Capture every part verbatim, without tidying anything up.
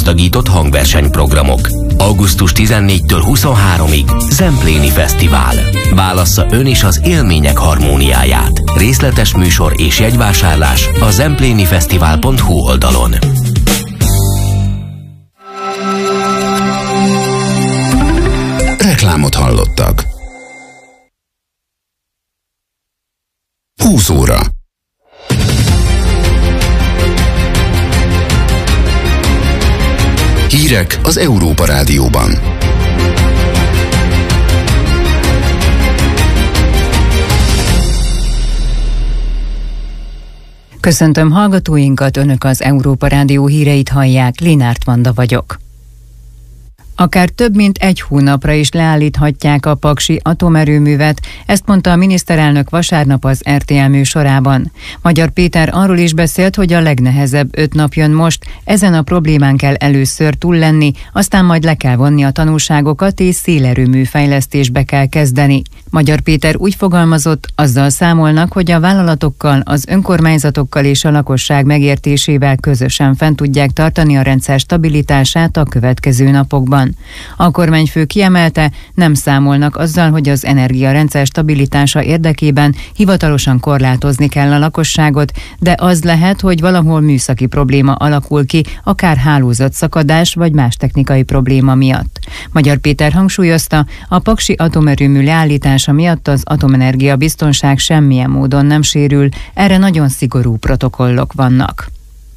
gazdagított hangversenyprogramok. augusztus tizennégyedikétől huszonháromadikáig Zempléni Fesztivál. Válassza ön is az élmények harmóniáját. Részletes műsor és jegyvásárlás a zemplénifesztivál pont hu oldalon. Reklámot hallottak. húsz óra. Hírek az Európa Rádióban. Köszöntöm hallgatóinkat, önök az Európa Rádió híreit hallják, Linárt Vanda vagyok. Akár több mint egy hónapra is leállíthatják a paksi atomerőművet, ezt mondta a miniszterelnök vasárnap az er té el műsorában. Magyar Péter arról is beszélt, hogy a legnehezebb öt nap jön most, ezen a problémán kell először túl lenni, aztán majd le kell vonni a tanulságokat és szélerőmű fejlesztésbe kell kezdeni. Magyar Péter úgy fogalmazott, azzal számolnak, hogy a vállalatokkal, az önkormányzatokkal és a lakosság megértésével közösen fent tudják tartani a rendszer stabilitását a következő napokban. A kormányfő kiemelte, nem számolnak azzal, hogy az energiarendszer stabilitása érdekében hivatalosan korlátozni kell a lakosságot, de az lehet, hogy valahol műszaki probléma alakul ki, akár hálózatszakadás vagy más technikai probléma miatt. Magyar Péter hangsúlyozta, a paksi atomerőmű leállítása miatt az atomenergia biztonság semmilyen módon nem sérül, erre nagyon szigorú protokollok vannak.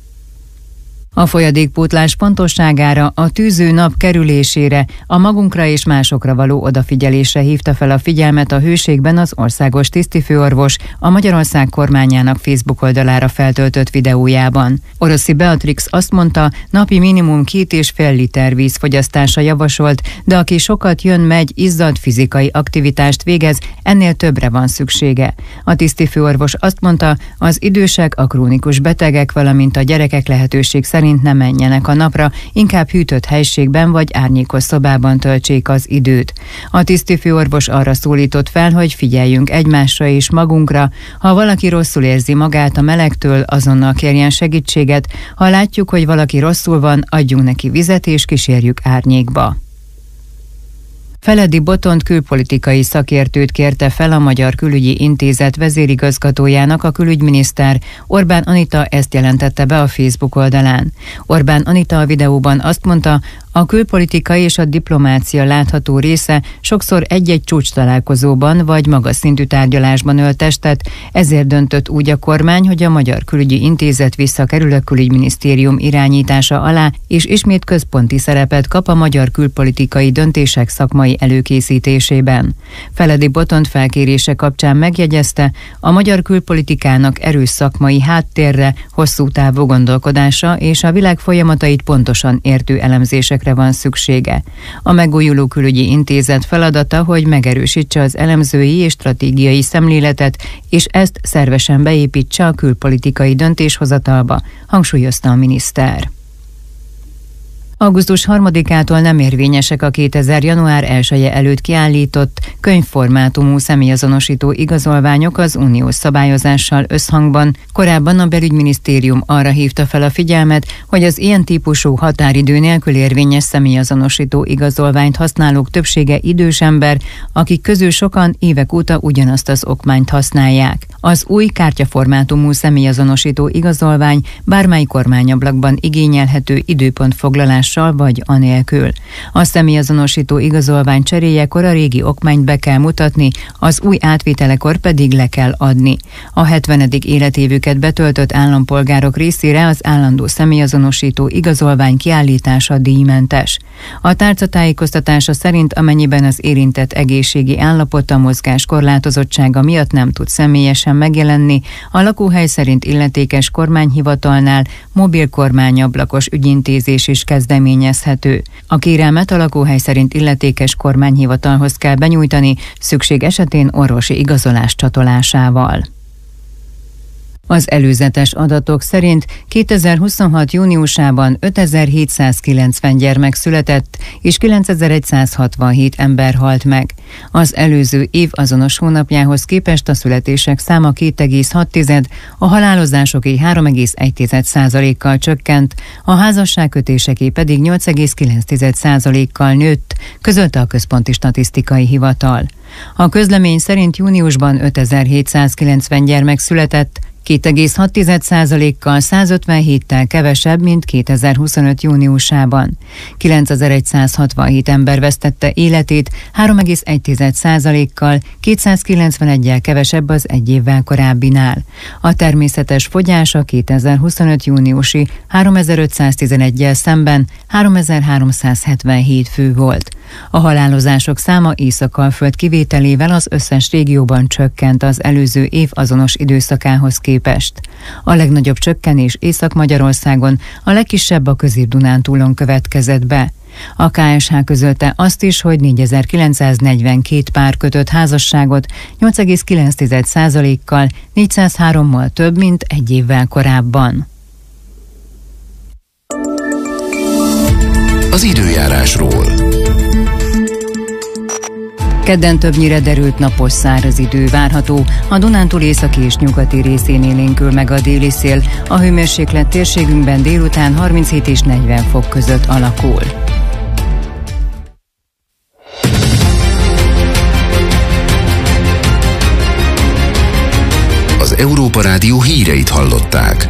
A folyadékpótlás pontosságára, a tűző nap kerülésére, a magunkra és másokra való odafigyelésre hívta fel a figyelmet a Hőségben az országos tisztifőorvos a Magyarország kormányának Facebook oldalára feltöltött videójában. Oroszi Beatrix azt mondta, napi minimum két és fél liter víz fogyasztása javasolt, de aki sokat jön, megy, izzadt fizikai aktivitást végez, ennél többre van szüksége. A tisztifőorvos azt mondta, az idősek, a krónikus betegek, valamint a gyerekek lehetőség szerint ne menjenek a napra, inkább hűtött helységben vagy árnyékos szobában töltsék az időt. A tisztifőorvos arra szólított fel, hogy figyeljünk egymásra és magunkra. Ha valaki rosszul érzi magát a melegtől, azonnal kérjen segítséget. Ha látjuk, hogy valaki rosszul van, adjunk neki vizet és kísérjük árnyékba. Feledi Botont külpolitikai szakértőt kérte fel a Magyar Külügyi Intézet vezérigazgatójának a külügyminiszter. Orbán Anita ezt jelentette be a Facebook oldalán. Orbán Anita a videóban azt mondta, a külpolitika és a diplomácia látható része sokszor egy-egy csúcs találkozóban vagy magas szintű tárgyalásban ölt testet, ezért döntött úgy a kormány, hogy a Magyar Külügyi Intézet visszakerül a Külügyminisztérium irányítása alá, és ismét központi szerepet kap a magyar külpolitikai döntések szakmai előkészítésében. Feledi Botont felkérése kapcsán megjegyezte, a magyar külpolitikának erős szakmai háttérre, hosszú távú gondolkodásra és a világ folyamatait pontosan értő elemzések van szüksége. A megújuló külügyi intézet feladata, hogy megerősítse az elemzői és stratégiai szemléletet, és ezt szervesen beépítse a külpolitikai döntéshozatalba, hangsúlyozta a miniszter. augusztus harmadikától nem érvényesek a kétezer. január elseje előtt kiállított könyvformátumú személyazonosító igazolványok az uniós szabályozással összhangban. Korábban a belügyminisztérium arra hívta fel a figyelmet, hogy az ilyen típusú határidő nélkül érvényes személyazonosító igazolványt használók többsége idős ember, akik közül sokan évek óta ugyanazt az okmányt használják. Az új kártyaformátumú személyazonosító igazolvány bármely kormányablakban igényelhető időpontfoglalás vagy anélkül. A személyazonosító igazolvány cseréjekor a régi okmányt be kell mutatni, az új átvételekor pedig le kell adni. A hetvenedik életévüket betöltött állampolgárok részére az állandó személyazonosító igazolvány kiállítása díjmentes. A tárca tájékoztatása szerint, amennyiben az érintett egészségi állapota, mozgás korlátozottsága miatt nem tud személyesen megjelenni, a lakóhely szerint illetékes kormányhivatalnál mobil kormányablakos ügyintézés is kezdeményezhető. A kérelmet a lakóhely szerint illetékes kormányhivatalhoz kell benyújtani, szükség esetén orvosi igazolás csatolásával. Az előzetes adatok szerint kétezer-huszonhat júniusában ötezer-hétszázkilencven gyermek született, és kilencezer-százhatvanhét ember halt meg. Az előző év azonos hónapjához képest a születések száma két egész hat, a halálozásoké három egész egy százalékkal csökkent, a házasságkötéseké pedig nyolc egész kilenc százalékkal nőtt, közölte a Központi Statisztikai Hivatal. A közlemény szerint júniusban ötezer-hétszázkilencven gyermek született, két egész hat százalékkal százötvenhéttel kevesebb, mint kétezer-huszonöt júniusában. kilencezer-százhatvanhét ember vesztette életét, három egész egy százalékkal, kétszázkilencveneggyel kevesebb az egy évvel korábbinál. A természetes fogyás a kétezer-huszonöt júniusi háromezer-ötszáztizeneggyel szemben háromezer-háromszázhetvenhét fő volt. A halálozások száma Észak-Alföld kivételével az összes régióban csökkent az előző év azonos időszakához képest. A legnagyobb csökkenés Észak-Magyarországon, a legkisebb a Közép-Dunántúlon következett be. A ká es há közölte azt is, hogy négyezer-kilencszáznegyvenkét pár kötött házasságot, nyolc egész kilenc százalékkal, négyszázhárommal több, mint egy évvel korábban. Az időjárásról. Kedden többnyire derült napos száraz idő várható, a Dunántúl északi és nyugati részén élénkül meg a déli szél, a hőmérséklet térségünkben délután harminchét és negyven fok között alakul. Az Európa Rádió híreit hallották.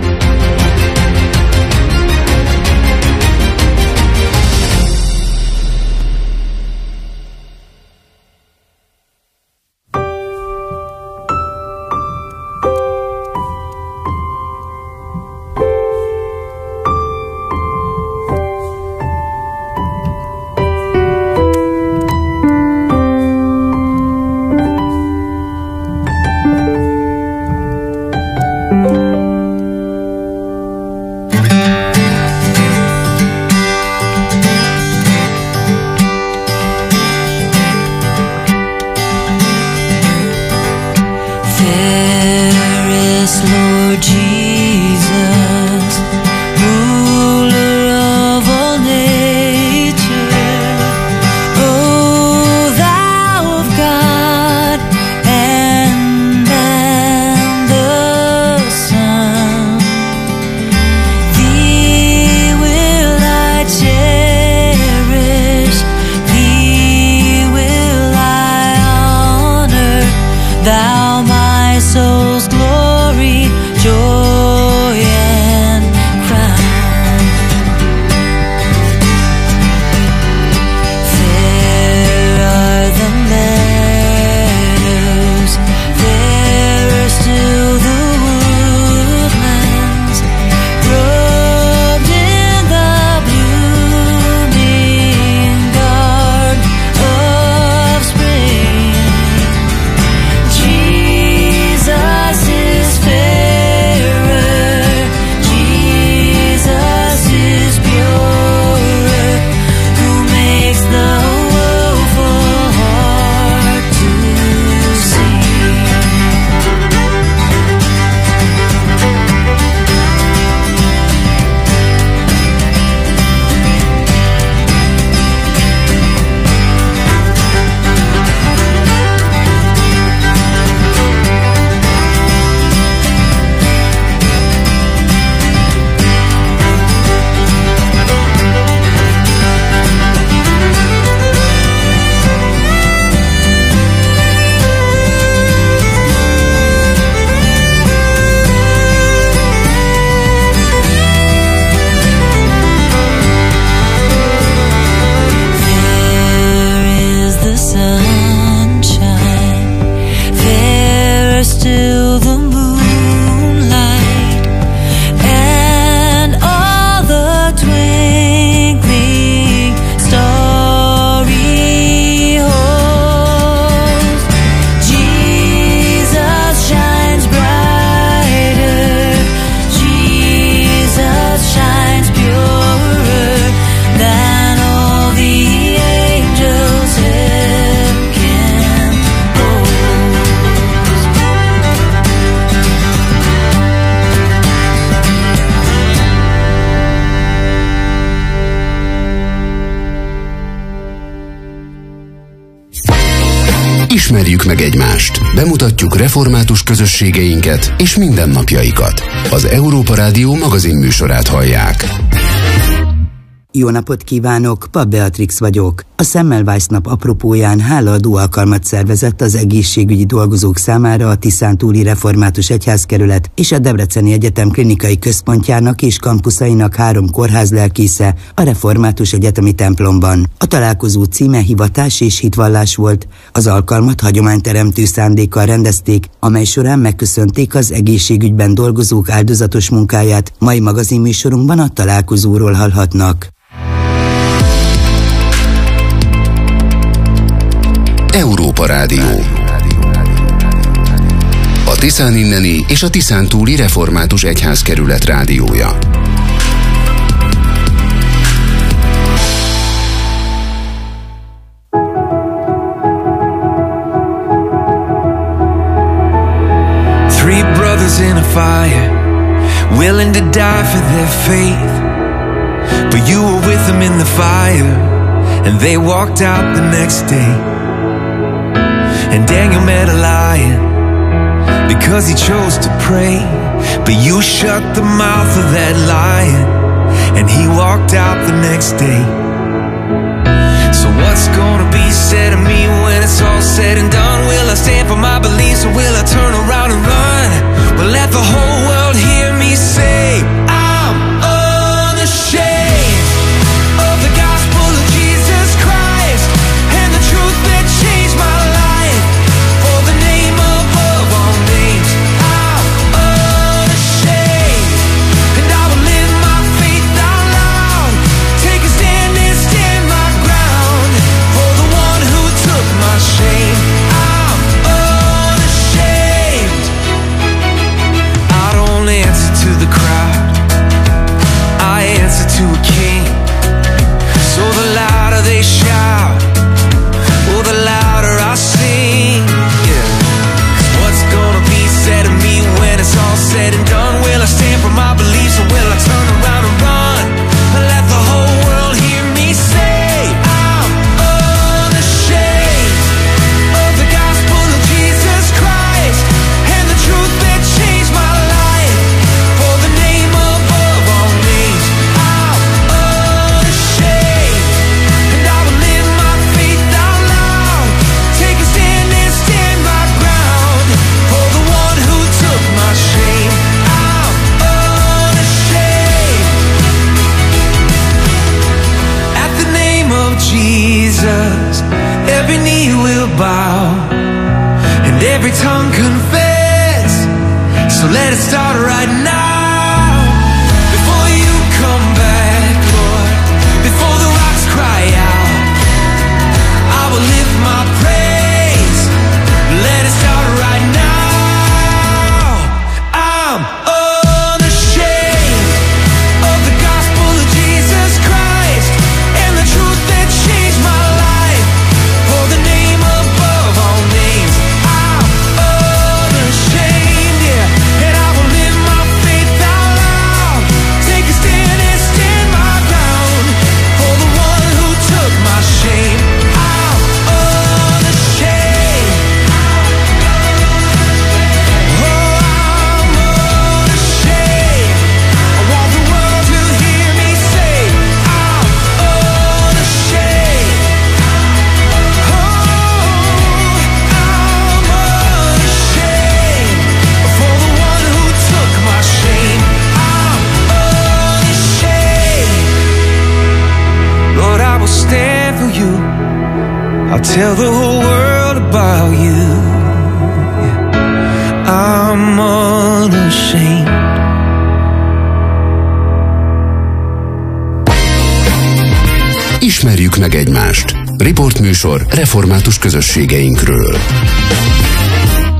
Ismerjük meg egymást. Bemutatjuk református közösségeinket és mindennapjaikat. Az Európa Rádió magazinműsorát hallják. Jó napot kívánok, Pap Beatrix vagyok. A Semmelweis nap apropóján hálaadó alkalmat szervezett az egészségügyi dolgozók számára a Tiszántúli Református Egyházkerület és a Debreceni Egyetem klinikai központjának és kampuszainak három kórházlelkésze a Református Egyetemi templomban. A találkozó címe Hivatás és hitvallás volt. Az alkalmat hagyományteremtő szándékkal rendezték, amely során megköszönték az egészségügyben dolgozók áldozatos munkáját. Mai magazinműsorunkban a találkozóról hallhatnak. Európa Rádió. A Tiszán inneni és a Tiszántúli Református Egyházkerület rádiója. Three brothers in a fire, willing to die for their faith. But you were with them in the fire, and they walked out the next day. And Daniel met a lion because he chose to pray. But you shut the mouth of that lion, and he walked out the next day. So what's gonna be said of me when it's all said and done? Will I stand for my beliefs, or will I turn around and run? Well, let the whole world hear me say, I'm unashamed of the gospel of Jesus Christ and the truth that changed my life. For the name above all names, I'm unashamed, and I will live my faith out loud. Take a stand and stand my ground. For the one who took my shame, I'm unashamed. I don't answer to the crowd, I answer to a king. So the louder they shout, oh, the louder I sing. Yeah. 'Cause what's gonna be said of me when it's all said and done? Will I stand for my beliefs, or will I turn around and run? Let the whole world hear me say, I'm unashamed of the gospel of Jesus Christ and the truth that changed my life. For the name above all names, I'm unashamed, and I will live my faith out loud. Take a stand and stand my ground. For the one who took my shame, I'm unashamed. At the name of Jesus, every knee will bow and every tongue confess. So let it start right now. Before you come back, Lord, before the rocks cry out, I will lift my praise. Let it start right now. I'm unashamed of the gospel of Jesus Christ and the truth that changed my life. For the name above all names, I'm unashamed, yeah. And I will live my faith out loud. Take a stand and stand my ground. For the one who took my shame, I'm unashamed. Oh, I'm unashamed. I want the world to hear me say, I'm unashamed. Oh, I'm unashamed. For the one who took my shame, I'm unashamed. Lord, I will stand for you. I'll tell the whole world about you. I'm unashamed. Ismerjük meg egymást. Riportműsor református közösségeinkről.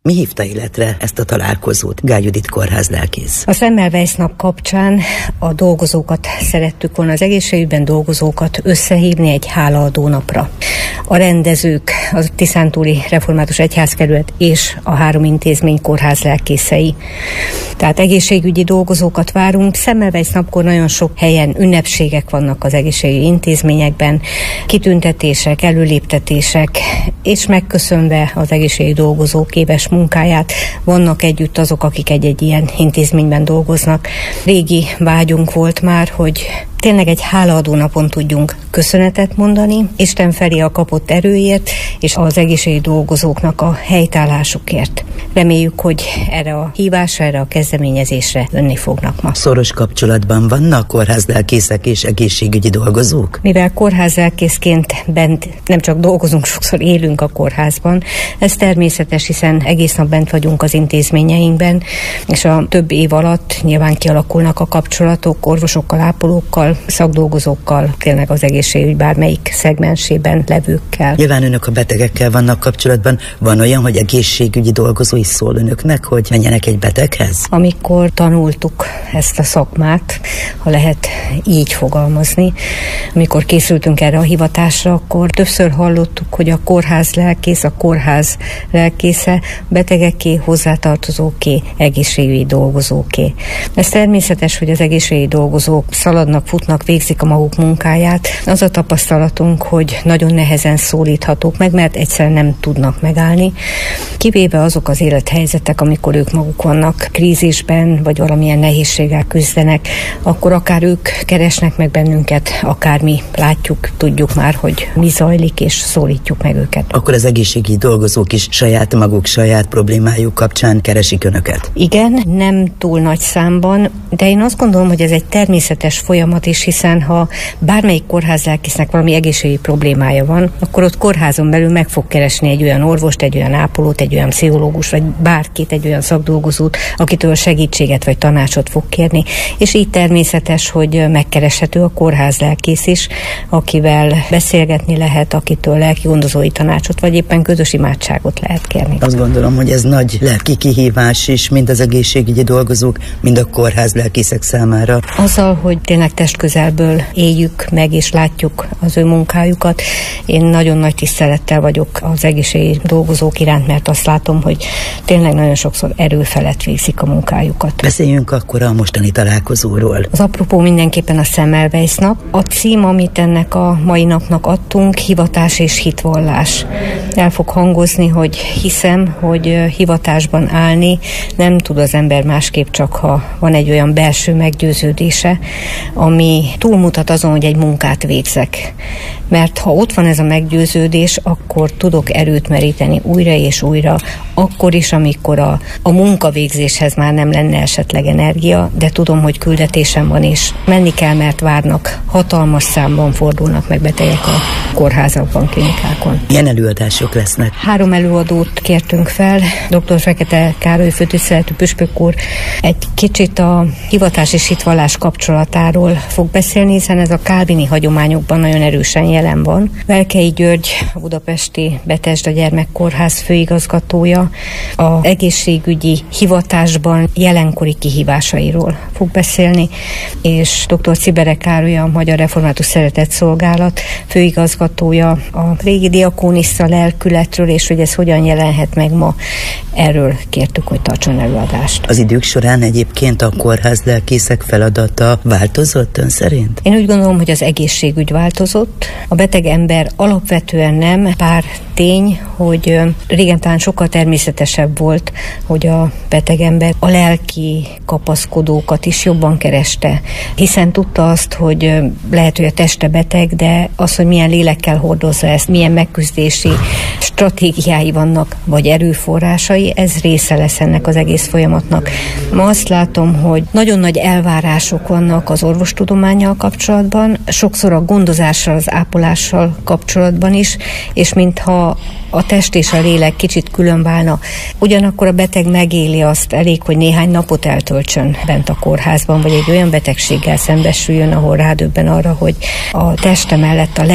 Mi hívta életre ezt a találkozót? Gál Judit kórházlelkész. A Semmelweis nap kapcsán a dolgozókat szerettük volna, az egészségügyben dolgozókat összehívni egy hálaadó napra. A rendezők, a Tiszántúli Református Egyházkerület és a három intézmény kórházlelkészei. Tehát egészségügyi dolgozókat várunk. Semmelweis napkor nagyon sok helyen ünnepségek vannak az egészségügyi intézményekben, kitüntetések, előléptetések, és megköszönve az egészségügyi dolgozók éves munkáját, vannak együtt azok, akik egy-egy ilyen intézményben dolgoznak. Régi vágyunk volt már, hogy tényleg egy hálaadó napon tudjunk köszönetet mondani Isten felé a kapott erőért, és az egészségügyi dolgozóknak a helytállásukért. Reméljük, hogy erre a hívásra, erre a kezdeményezésre jönni fognak ma. Szoros kapcsolatban vannak kórházlelkészek és egészségügyi dolgozók? Mivel kórházlelkészként bent nem csak dolgozunk, sokszor élünk a kórházban, ez természetes, hiszen egész nap bent vagyunk az intézményeinkben, és a több év alatt nyilván kialakulnak a kapcsolatok orvosokkal, ápolókkal, szakdolgozókkal, tényleg az egészségügy bármelyik szegmensében levőkkel. Nyilván önök a betegekkel vannak kapcsolatban. Van olyan, hogy egészségügyi dolgozó is szól önöknek, hogy menjenek egy beteghez? Amikor tanultuk ezt a szakmát, ha lehet így fogalmazni, amikor készültünk erre a hivatásra, akkor többször hallottuk, hogy a kórház lelkész, a kórház lelkésze betegeké, hozzátartozóké, egészségügyi dolgozóké. Ez természetes, hogy az egészségügyi dolgozók szaladnak, futnak, végzik a maguk munkáját. Az a tapasztalatunk, hogy nagyon nehezen szólíthatók meg, mert egyszerűen nem tudnak megállni. Kivéve azok az élethelyzetek, amikor ők maguk vannak krízisben, vagy valamilyen nehézséggel küzdenek, akkor akár ők keresnek meg bennünket, akár mi látjuk, tudjuk már, hogy mi zajlik, és szólítjuk meg őket. Akkor az egészségügyi dolgozók is saját maguk, saját problémájuk kapcsán keresik önöket? Igen, nem túl nagy számban, de én azt gondolom, hogy ez egy természetes folyamat is, hiszen ha bármelyik kórházlelkésznek valami egészségügyi problémája van, akkor ott kórházon belül meg fog keresni egy olyan orvost, egy olyan ápolót, egy olyan pszichológus, vagy bárkit, egy olyan szakdolgozót, akitől segítséget vagy tanácsot fog kérni. És így természetes, hogy megkereshető a kórházlelkész is, akivel beszélgetni lehet, akitől lelki gondozói tanácsot, vagy éppen közös imádságot lehet kérni. Azt gondolom, hogy ez nagy lelki kihívás is, mind az egészségügyi dolgozók, mind a kórházlelkészek számára. Azzal, hogy tényleg testközelből éljük meg és látjuk az ő munkájukat, én nagyon nagy tisztelettel vagyok az egészségügyi dolgozók iránt, mert azt látom, hogy tényleg nagyon sokszor erő felett végzik a munkájukat. Beszéljünk akkor a mostani találkozóról. Az apropó mindenképpen a Semmelweis nap. A cím, amit ennek a mai napnak adtunk, hivatás és hitvallás. El fog hangozni, hogy hiszem, hogy hivatásban állni nem tud az ember másképp, csak ha van egy olyan belső meggyőződése, ami túlmutat azon, hogy egy munkát végzek. Mert ha ott van ez a meggyőződés, akkor tudok erőt meríteni újra és újra, akkor is, amikor a, a munkavégzéshez már nem lenne esetleg energia, de tudom, hogy küldetésem van, és menni kell, mert várnak, hatalmas számban fordulnak meg betegek a kórházakban, klinikákon. Milyen előadások lesznek? Három előadót kértünk fel. doktor Fekete Károly főtiszteletű püspök úr egy kicsit a hivatás és hitvallás kapcsolatáról fog beszélni, hiszen ez a kálvini hagyományokban nagyon erősen jelen van. Velkei György, a budapesti Bethesda Gyermekkórház főigazgatója az egészségügyi hivatásban jelenkori kihívásairól fog beszélni, és doktor Cibere Károly, a Magyar Református Szeretetszolgálat főigazgatója a régi diakónissza lelkületről, és hogy ez hogyan jelenhet meg ma. Erről kértük, hogy tartson előadást. Az idők során egyébként a kórházlelkészek feladata változott ön szerint? Én úgy gondolom, hogy az egészségügy változott. A beteg ember alapvetően nem, pár tény, hogy régen talán sokkal természetesebb volt, hogy a beteg ember a lelki kapaszkodókat is jobban kereste, hiszen tudta azt, hogy lehet, hogy a teste beteg, de az, hogy milyen lélekkel hordozza ezt, milyen megküzdési stratégiái vannak, vagy erőforrásai, ez része lesz ennek az egész folyamatnak. Ma azt látom, hogy nagyon nagy elvárások vannak az orvostudománnyal kapcsolatban, sokszor a gondozással, az ápolással kapcsolatban is, és mintha a test és a lélek kicsit külön válna. Ugyanakkor a beteg megéli azt, elég, hogy néhány napot eltöltsön bent a kórházban, vagy egy olyan betegséggel szembesüljön, ahol rádöbben arra, hogy a teste mellett a lelki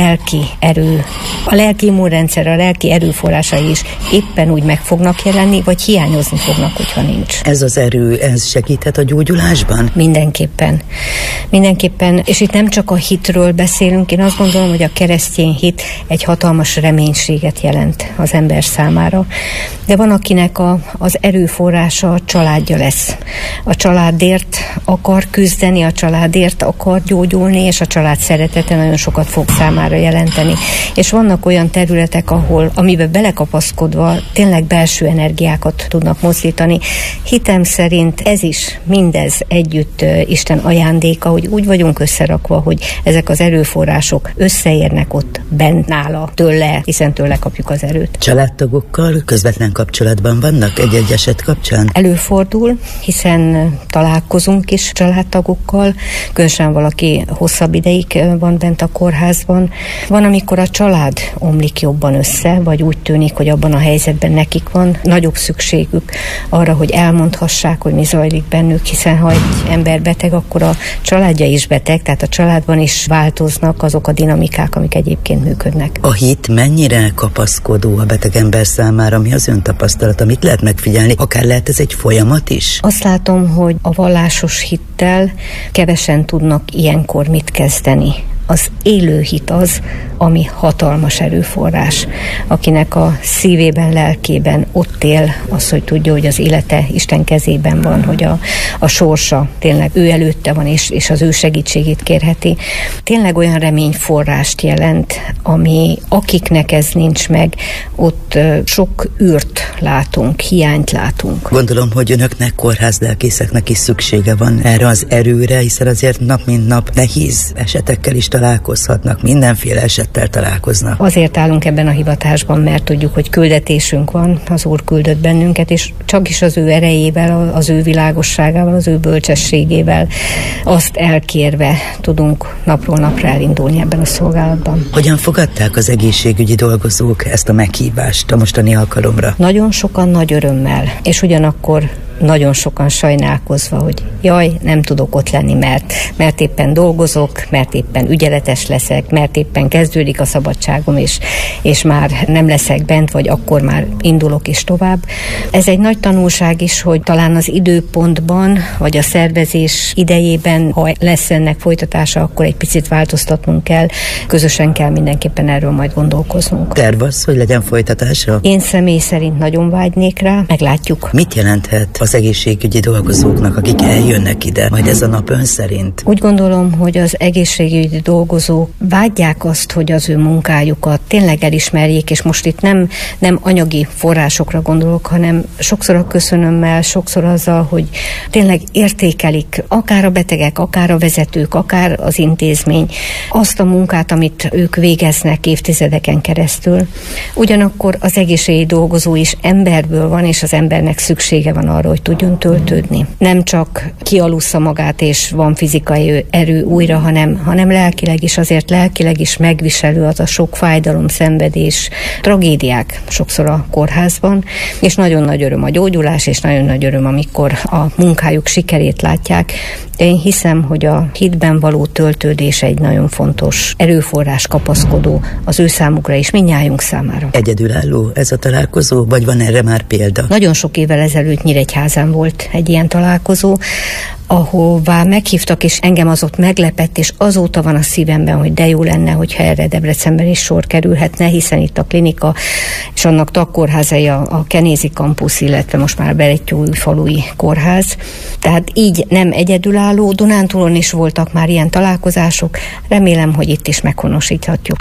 erő, a lelki immunrendszer, a lelki erőforrásai is éppen úgy meg fognak jelenni, vagy hiányozni fognak, hogyha nincs. Ez az erő, ez segíthet a gyógyulásban? Mindenképpen. Mindenképpen, és itt nem csak a hitről beszélünk, én azt gondolom, hogy a keresztény hit egy hatalmas reménységet jelent az ember számára. De van, akinek a, az erőforrása a családja lesz. A családért akar küzdeni, a családért akar gyógyulni, és a család szeretete nagyon sokat fog számára jelenteni. És vannak olyan területek, ahol, amiben belekapaszkodva tényleg belső energiákat tudnak mozdítani. Hitem szerint ez is, mindez együtt Isten ajándéka, hogy úgy vagyunk összerakva, hogy ezek az erőforrások összeérnek ott bent nála, tőle, hiszen tőle kapjuk az erőt. Családtagokkal közvetlen kapcsolatban vannak egy-egy eset kapcsán? Előfordul, hiszen találkozunk is családtagokkal, különösen valaki hosszabb ideig van bent a kórházban. Van, amikor a család omlik jobban össze, vagy úgy tűnik, hogy abban a helyzetben nekik van nagyobb szükségük arra, hogy elmondhassák, hogy mi zajlik bennük, hiszen ha egy ember beteg, akkor a családja is beteg, tehát a családban is változnak azok a dinamikák, amik egyébként működnek. A hit mennyire kapaszkodó a beteg ember számára? Mi az ön tapasztalata? Mit lehet megfigyelni? Akár lehet ez egy folyamat is? Azt látom, hogy a vallásos hittel kevesen tudnak ilyenkor mit kezdeni. Az élő hit az, ami hatalmas erőforrás, akinek a szívében, lelkében ott él az, hogy tudja, hogy az élete Isten kezében van, hogy a, a sorsa tényleg ő előtte van, és, és az ő segítségét kérheti. Tényleg olyan reményforrást jelent, ami akiknek ez nincs meg, ott sok űrt látunk, hiányt látunk. Gondolom, hogy önöknek, kórházlelkészeknek is szüksége van erre az erőre, hiszen azért nap mint nap nehéz esetekkel is találkozhatnak, mindenféle esettel találkoznak. Azért állunk ebben a hivatásban, mert tudjuk, hogy küldetésünk van, az Úr küldött bennünket, és csak is az ő erejével, az ő világosságával, az ő bölcsességével, azt elkérve tudunk napról napra elindulni ebben a szolgálatban. Hogyan fogadták az egészségügyi dolgozók ezt a meghívást a mostani alkalomra? Nagyon sokan nagy örömmel, és ugyanakkor nagyon sokan sajnálkozva, hogy jaj, nem tudok ott lenni, mert, mert éppen dolgozok, mert éppen ügyeletes leszek, mert éppen kezdődik a szabadságom, és, és már nem leszek bent, vagy akkor már indulok is tovább. Ez egy nagy tanulság is, hogy talán az időpontban, vagy a szervezés idejében, ha lesz ennek folytatása, akkor egy picit változtatnunk kell. Közösen kell mindenképpen erről majd gondolkoznunk. Terv az, hogy legyen folytatása? Én személy szerint nagyon vágynék rá, meglátjuk. Mit jelenthet az egészségügyi dolgozóknak, akik eljönnek ide, majd ez a nap ön szerint? Úgy gondolom, hogy az egészségügyi dolgozók vágyják azt, hogy az ő munkájukat tényleg elismerjék, és most itt nem, nem anyagi forrásokra gondolok, hanem sokszor a köszönömmel, sokszor azzal, hogy tényleg értékelik akár a betegek, akár a vezetők, akár az intézmény azt a munkát, amit ők végeznek évtizedeken keresztül. Ugyanakkor az egészségügyi dolgozó is emberből van, és az embernek szüksége van arra, hogy tudjon töltődni. Nem csak kialussza magát, és van fizikai erő újra, hanem, hanem lelkileg is, azért lelkileg is megviselő az a sok fájdalom, szenvedés, tragédiák sokszor a kórházban, és nagyon nagy öröm a gyógyulás, és nagyon nagy öröm, amikor a munkájuk sikerét látják. De én hiszem, hogy a hitben való töltődés egy nagyon fontos erőforrás, kapaszkodó az ő számukra is, mindnyájunk számára. Egyedülálló ez a találkozó, vagy van erre már példa? Nagyon sok évvel ezelőtt Nyíregyházán volt egy ilyen találkozó, ahová meghívtak, és engem az ott meglepett, és azóta van a szívemben, hogy de jó lenne, hogyha erre Debrecenben is sor kerülhetne, hiszen itt a klinika és annak tagkórházai a, a Kenézi Campus, illetve most már Berettyóújfalui kórház. Tehát így nem egyedülálló, Dunántúlon is voltak már ilyen találkozások, remélem, hogy itt is meghonosíthatjuk.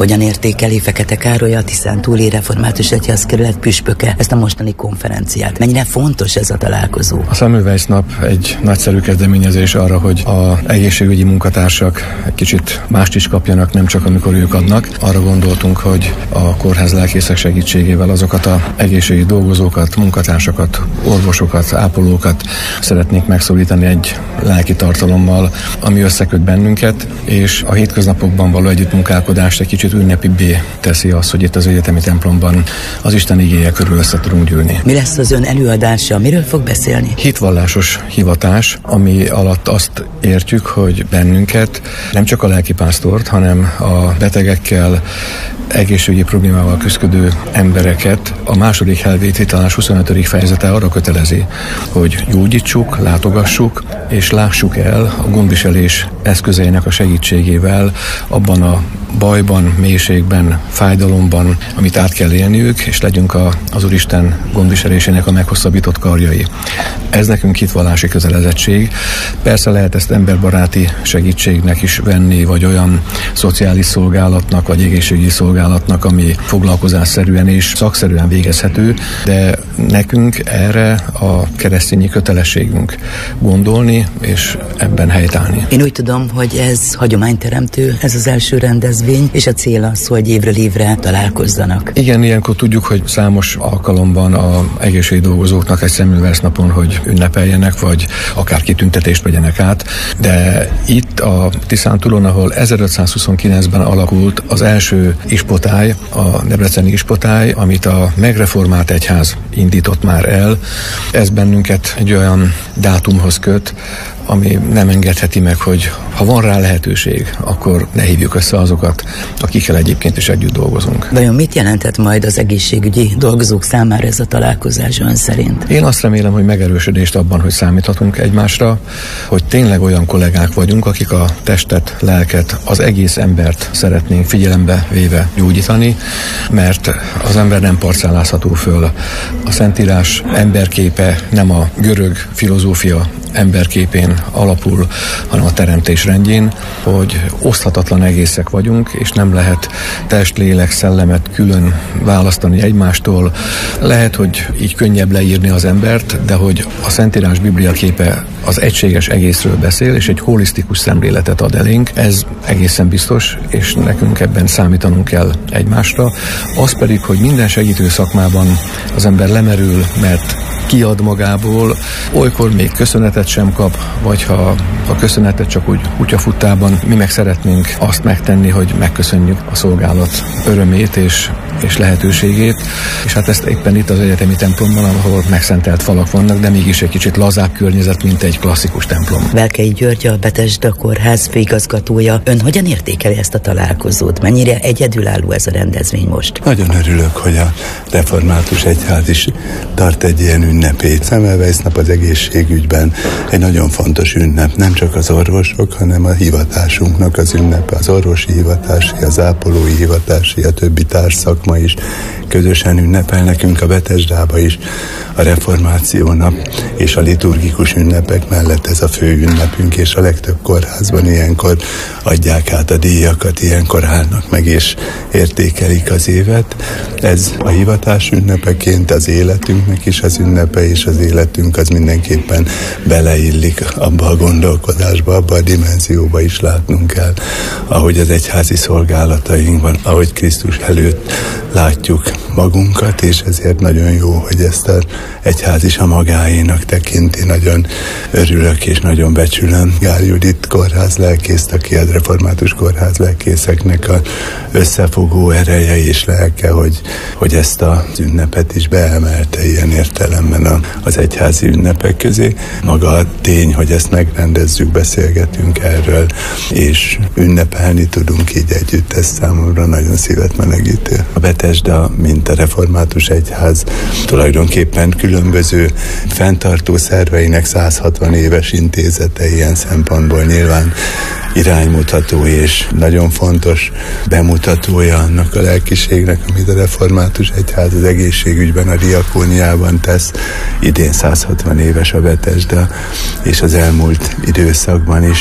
Hogyan értékeli Fekete Károly, a Tiszántúli Református Egyházkerület püspöke ezt a mostani konferenciát? Mennyire fontos ez a találkozó? A Semmelweis nap egy nagyszerű kezdeményezés arra, hogy az egészségügyi munkatársak egy kicsit mást is kapjanak, nem csak amikor ők adnak. Arra gondoltunk, hogy a kórház lelkészek segítségével azokat az egészségügyi dolgozókat, munkatársakat, orvosokat, ápolókat szeretnénk megszólítani egy lelki tartalommal, ami összeköt bennünket, és a hétköznapokban való együttmunkálkodást egy kicsit ünnepibbé teszi az, hogy itt az egyetemi templomban az Isten igéje körül össze tudunk gyűlni. Mi lesz az ön előadása? Miről fog beszélni? Hitvallásos hivatás, ami alatt azt értjük, hogy bennünket, nem csak a lelkipásztort, hanem a betegekkel, egészségügyi problémával küzdő embereket a második helvéti talán huszonötödik fejezete arra kötelezi, hogy gyógyítsuk, látogassuk, és lássuk el a gondviselés eszközeinek a segítségével abban a bajban, mélységben, fájdalomban, amit át kell élniük, és legyünk a, az Úristen gondviselésének a meghosszabbított karjai. Ez nekünk hitvallási kötelezettség. Persze lehet ezt emberbaráti segítségnek is venni, vagy olyan szociális szolgálatnak, vagy egészségügyi szolgálatnak, ami foglalkozásszerűen és szakszerűen végezhető, de nekünk erre a keresztényi kötelességünk gondolni, és ebben helytállni. Én úgy tudom, hogy ez hagyományteremtő, ez az első rendezvény, és a cél az, hogy évről évre találkozzanak. Igen, ilyenkor tudjuk, hogy számos alkalomban az egészségügyi dolgozóknak egy Semmelweis napon, hogy ünnepeljenek, vagy akár kitüntetést vegyenek át, de itt a Tiszántúlon, ahol ezerötszázhuszonkilencben alakult az első ispotály, a debreceni ispotály, amit a megreformált egyház indított már el, ez bennünket egy olyan dátumhoz köt, ami nem engedheti meg, hogy ha van rá lehetőség, akkor ne hívjuk össze azokat, akikkel egyébként is együtt dolgozunk. Vajon mit jelentett majd az egészségügyi dolgozók számára ez a találkozás ön szerint? Én azt remélem, hogy megerősödést abban, hogy számíthatunk egymásra, hogy tényleg olyan kollégák vagyunk, akik a testet, lelket, az egész embert szeretnénk figyelembe véve gyógyítani, mert az ember nem parcellázható föl. A Szentírás emberképe nem a görög filozófia emberképén alapul, hanem a teremtés rendjén, hogy oszthatatlan egészek vagyunk, és nem lehet test, lélek, szellemet külön választani egymástól. Lehet, hogy így könnyebb leírni az embert, de hogy a Szentírás Biblia képe az egységes egészről beszél, és egy holisztikus szemléletet ad elénk, ez egészen biztos, és nekünk ebben számítanunk kell egymásra. Az pedig, hogy minden segítő szakmában az ember lemerül, mert kiad magából, olykor még köszönetet sem kap, vagy ha a köszönetet csak úgy kutyafuttában, mi meg szeretnénk azt megtenni, hogy megköszönjük a szolgálat örömét és, és lehetőségét, és hát ezt éppen itt az egyetemi templomban, ahol megszentelt falak vannak, de mégis egy kicsit lazább környezet, mint egy klasszikus templom. Velkei György, a Betesda Kórház főigazgatója. Ön hogyan értékeli ezt a találkozót? Mennyire egyedülálló ez a rendezvény most? Nagyon örülök, hogy a Református Egyház is tart egy ilyen ünnepét. Semmelweis nap az egészségügyben egy nagyon fontos ünnep, nem csak az orvosok, hanem a hivatásunknak az ünnepe, az orvosi hivatási, az ápolói hivatási, a többi társszakma is közösen ünnepel, nekünk a Betesdába is a reformáció nap és a liturgikus ünnepek mellett ez a fő ünnepünk, és a legtöbb kórházban ilyenkor adják át a díjakat, ilyenkor állnak meg és értékelik az évet. Ez a hivatás ünnepeként az életünknek is az ünnepe, és az életünk az mindenképpen beleillik abba a gondolkodásba, abba a dimenzióba is látnunk kell, ahogy az egyházi szolgálatainkban, ahogy Krisztus előtt látjuk magunkat, és ezért nagyon jó, hogy ezt az egyház is a magáénak tekinti. Nagyon örülök és nagyon becsülöm Gál Judit kórház lelkészt, aki a református kórház lelkészeknek a összefogó ereje és lelke, hogy, hogy ezt az ünnepet is beemelte ilyen értelemben a, az egyházi ünnepek közé. Maga a tény, hogy ezt megrendezzük, beszélgetünk erről, és ünnepelni tudunk így együtt, ez számomra nagyon szívet melegítő. A Betesda, mint a református egyház tulajdonképpen különböző fenntartó szerveinek száz hatvan éves intézete ilyen szempontból nyilván iránymutató és nagyon fontos bemutatója annak a lelkiségnek, amit a református egyház az egészségügyben, a diakóniában tesz. Idén száz hatvan éves a Betesda, és az elmúlt időszakban is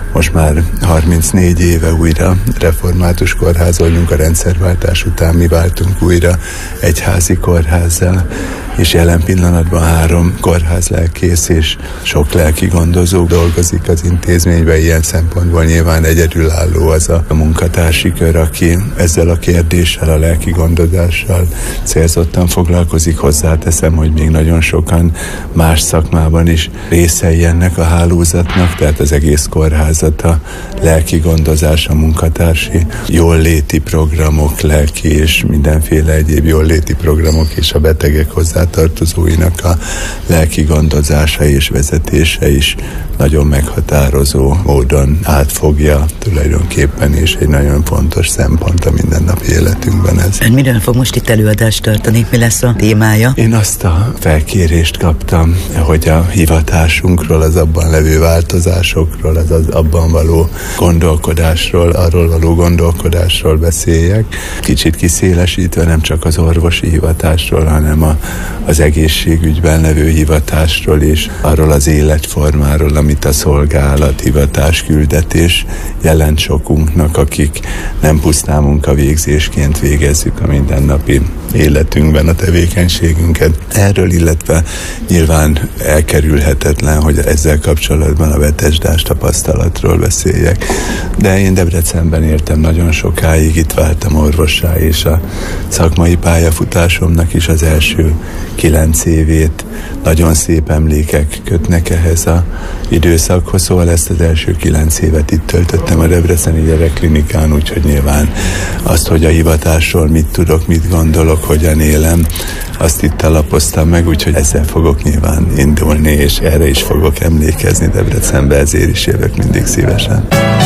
most már harmincnégy éve újra református kórház vagyunk, a rendszerváltás után mi váltunk újra egyházi kórházzá, és jelen pillanatban három kórházlelkész és sok lelki gondozó dolgozik az intézményben. Ilyen szempontból nyilván egyedülálló az a munkatársi kör, aki ezzel a kérdéssel, a lelki gondozással célzottan foglalkozik. Hozzáteszem, hogy még nagyon sokan más szakmában is részei ennek a hálózatnak, tehát az egész kórházat a lelki gondozás, a munkatársi jólléti programok, lelki és mindenféle egyéb jólléti programok és a betegek hozzátartozóinak a lelki gondozása és vezetése is nagyon meghatározó módon átfogja tulajdonképpen, és egy nagyon fontos szempont a mindennapi életünkben ez. Ön miről fog most itt előadást tartani? Mi lesz a témája? Én azt a felkérést kaptam, hogy a hivatásunkról, az abban levő változásokról, az, az abban való gondolkodásról, arról való gondolkodásról beszéljek. Kicsit kiszélesítve nem csak az orvosi hivatásról, hanem a, az egészségügyben levő hivatásról és arról az életformáról, amit a szolgálat, hivatás, küldetés jelent sokunknak, akik nem pusztán munkavégzésként végezzük a mindennapi életünkben a tevékenységünket. Erről, illetve nyilván elkerülhetetlen, hogy ezzel kapcsolatban a betesdás tapasztalatról beszéljek. De én Debrecenben éltem nagyon sokáig, itt váltam orvossá, és a szakmai pályafutásomnak is az első kilenc évét nagyon szép emlékek kötnek ehhez a időszakhoz, szóval ezt az első kilenc évet itt töltöttem a Debreceni Gyerekklinikán, úgyhogy nyilván azt, hogy a hivatásról mit tudok, mit gondolok, hogyan élem, azt itt alapoztam meg, úgyhogy ezzel fogok nyilván indulni, és erre is fogok emlékezni Debrecenbe, ezért is jövök mindig szívesen.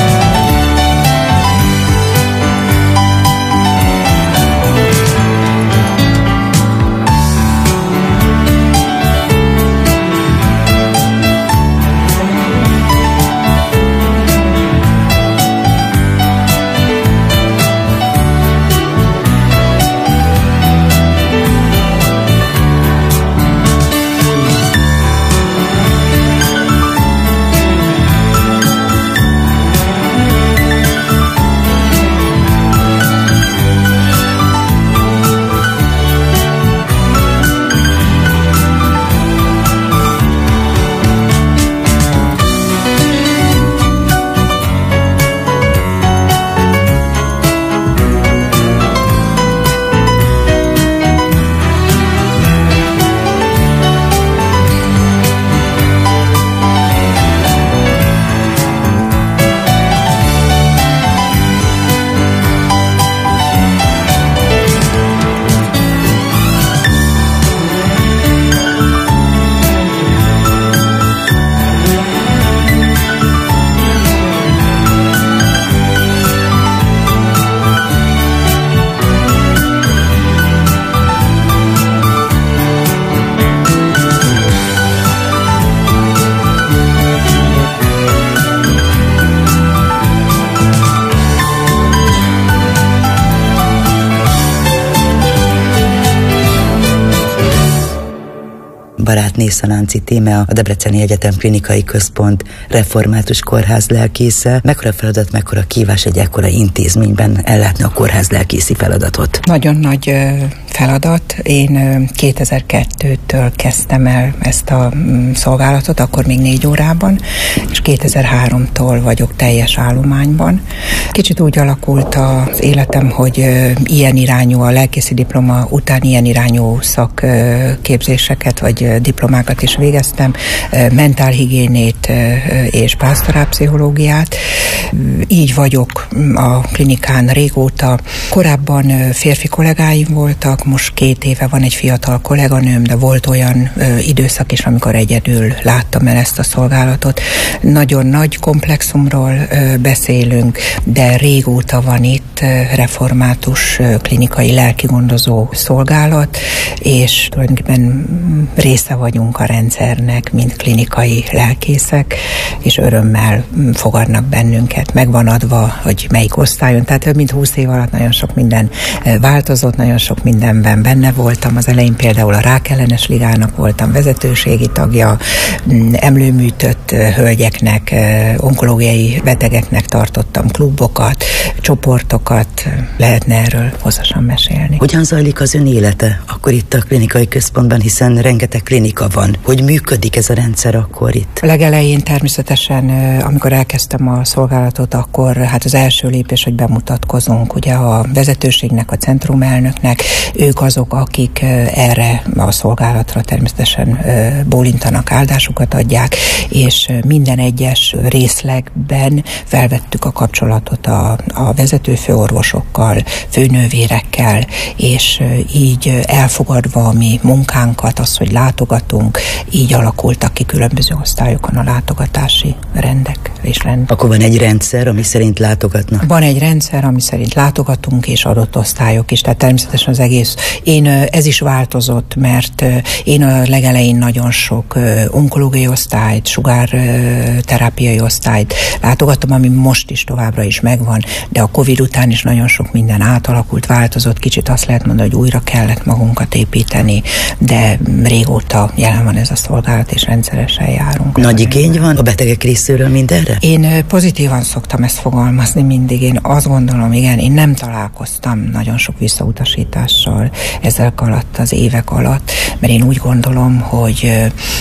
Barátné Szalánci Tímea, a Debreceni Egyetem Klinikai Központ református kórház lelkésze. Mekkora feladat, mekkora kívás egy ekkora intézményben ellátni a kórház lelkészi feladatot? Nagyon nagy feladat. Én kétezer-kettőtől kezdtem el ezt a szolgálatot, akkor még négy órában, és kétezer-háromtól vagyok teljes állományban. Kicsit úgy alakult az életem, hogy ilyen irányú, a lelkészi diploma után ilyen irányú szakképzéseket vagy diplomákat is végeztem, mentálhigiénét és pásztorálpszichológiát. Így vagyok a klinikán régóta. Korábban férfi kollégáim voltak, most két éve van egy fiatal kolléganőm, de volt olyan ö, időszak is, amikor egyedül láttam el ezt a szolgálatot. Nagyon nagy komplexumról ö, beszélünk, de régóta van itt ö, református ö, klinikai lelkigondozó szolgálat, és tulajdonképpen része vagyunk a rendszernek, mint klinikai lelkészek, és örömmel fogadnak bennünket. Megvan adva, hogy melyik osztályon, tehát több mint húsz év alatt nagyon sok minden változott, nagyon sok minden történelemben benne voltam. Az elején például a Rákellenes Ligának voltam vezetőségi tagja, emlőműtött hölgyeknek, onkológiai betegeknek tartottam klubokat, csoportokat, lehetne erről hosszasan mesélni. Hogyan zajlik az ön élete akkor itt a klinikai központban, hiszen rengeteg klinika van. Hogy működik ez a rendszer akkor itt? A legelején természetesen, amikor elkezdtem a szolgálatot, akkor hát az első lépés, hogy bemutatkozunk ugye a vezetőségnek, a centrumelnöknek, ők azok, akik erre a szolgálatra természetesen bólintanak, áldásukat adják, és minden egyes részlegben felvettük a kapcsolatot a, a vezető főorvosokkal, főnővérekkel, és így elfogadva a mi munkánkat, az, hogy látogatunk, így alakultak ki különböző osztályokon a látogatási rendek és rend. Akkor van egy rendszer, ami szerint látogatnak? Van egy rendszer, ami szerint látogatunk, és adott osztályok is, tehát természetesen az egész. Én, ez is változott, mert én a legelején nagyon sok onkológiai osztályt, sugárterápiai osztályt látogattam, ami most is továbbra is megvan, de a Covid után is nagyon sok minden átalakult, változott, kicsit azt lehet mondani, hogy újra kellett magunkat építeni, de régóta jelen van ez a szolgálat, és rendszeresen járunk. Nagy igény van a betegek részéről mindenre? Én pozitívan szoktam ezt fogalmazni mindig. Én azt gondolom, igen, én nem találkoztam nagyon sok visszautasítással ezek alatt, az évek alatt, mert én úgy gondolom, hogy,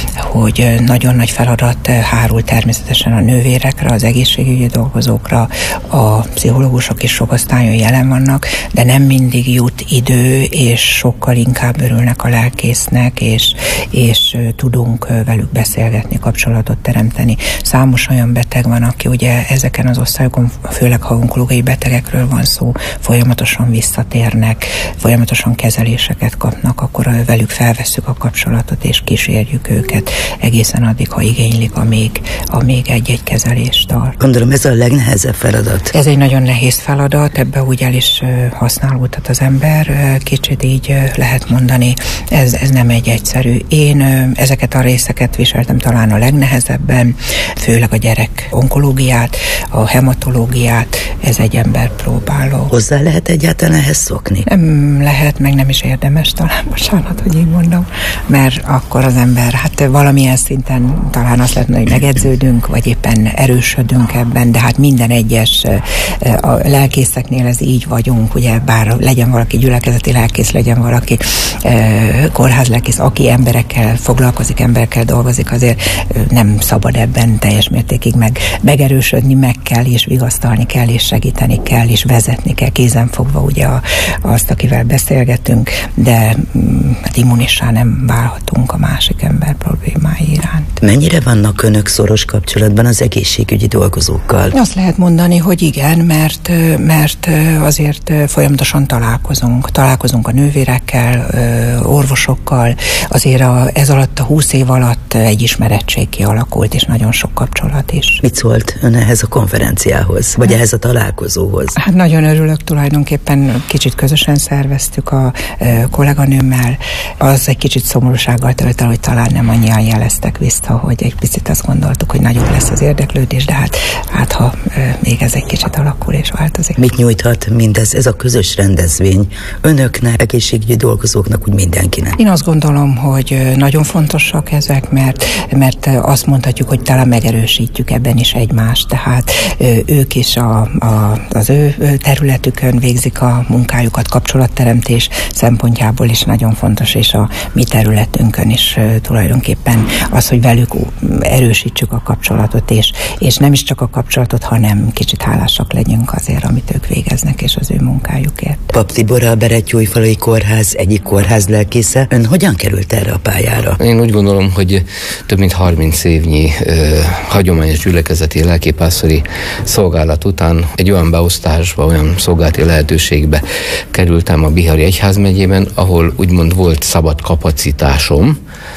hogy nagyon nagy feladat hárul természetesen a nővérekre, az egészségügyi dolgozókra, a pszichológusok is sok osztályon jelen vannak, de nem mindig jut idő, és sokkal inkább örülnek a lelkésznek, és, és tudunk velük beszélgetni, kapcsolatot teremteni. Számos olyan beteg van, aki ugye ezeken az osztályokon, főleg ha onkológiai betegekről van szó, folyamatosan visszatérnek, folyamatosan kezeléseket kapnak, akkor velük felvesszük a kapcsolatot, és kísérjük őket egészen addig, ha igénylik, amíg, amíg egy-egy kezelést tart. Gondolom ez a legnehezebb feladat. Ez egy nagyon nehéz feladat, ebbe úgy el is használódhat az ember, kicsit így lehet mondani, ez, ez nem egy egyszerű. Én ezeket a részeket viseltem talán a legnehezebben, főleg a gyerek onkológiát, a hematológiát, ez egy emberpróbáló. Hozzá lehet egyáltalán ehhez szokni? Nem lehet, meg nem is érdemes talán, bocsánat, hogy így mondom, mert akkor az ember, hát valamilyen szinten talán azt lehet mondani, hogy megedződünk, vagy éppen erősödünk ebben, de hát minden egyes a lelkészeknél ez így vagyunk, ugye bár legyen valaki gyülekezeti lelkész, legyen valaki kórházlelkész, aki emberekkel foglalkozik, emberekkel dolgozik, azért nem szabad ebben teljes mértékig meg, megerősödni, meg kell, és vigasztalni kell, és segíteni kell, és vezetni kell, kézen fogva ugye a, azt, akivel beszélgetünk, de hát immunissá nem válhatunk a másik ember problémái iránt. Mennyire vannak önök szoros kapcsolatban az egészségügyi dolgozókkal? Azt lehet mondani, hogy igen, mert, mert azért folyamatosan találkozunk. Találkozunk a nővérekkel, orvosokkal, azért a, ez alatt a húsz év alatt egy ismerettség kialakult, és nagyon sok kapcsolat is. Mit szólt ön ehhez a konferenciához, vagy ehhez a találkozóhoz? Hát nagyon örülök, tulajdonképpen kicsit közösen szerveztük a e, kolléganőmmel. Az egy kicsit szomorúsággal tölt el, hogy talán nem annyian jeleztek vissza, hogy egy picit azt gondoltuk, hogy nagyobb lesz az érdeklődés, de hát, hát ha e, még ez egy kicsit alakul és változik. Mit nyújthat mindez, ez a közös rendezvény önöknek, egészségügyi dolgozóknak, úgy mindenkinek? Én azt gondolom, hogy nagyon fontosak ezek, mert, mert azt mondhatjuk, hogy talán megerősítjük ebben is egymást, tehát ők is a, a, az ő területükön végzik a munkájukat, kapcsolatteremtés szempontjából is nagyon fontos, és a mi területünkön is tulajdonképpen az, hogy velük erősítsük a kapcsolatot, és, és nem is csak a kapcsolatot, hanem kicsit hálásak legyünk azért, amit ők végeznek, és az ő munkájukért. Pap Tibor, a Berettyóújfalui Kórház egyik kórház lelkésze. Ön hogyan került erre a pályára? Én úgy gondolom, hogy több mint harminc évnyi ö, hagyományos gyülekezeti lelkipásztori szolgálat után egy olyan beosztásba, olyan szolgálati lehetőségbe kerültem a Bihari Egyházmegyében, ahol úgymond volt szabad kapacitásom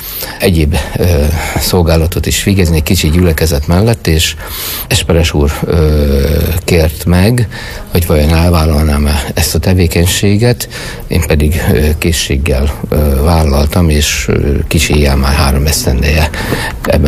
egyéb ö, szolgálatot is végezni, egy kicsi gyülekezet mellett, és Esperes úr ö, kért meg, hogy vajon elvállalnám ezt a tevékenységet, én pedig ö, készséggel ö, vállaltam, és ö, kicsi éjjel már három esztendeje ebben a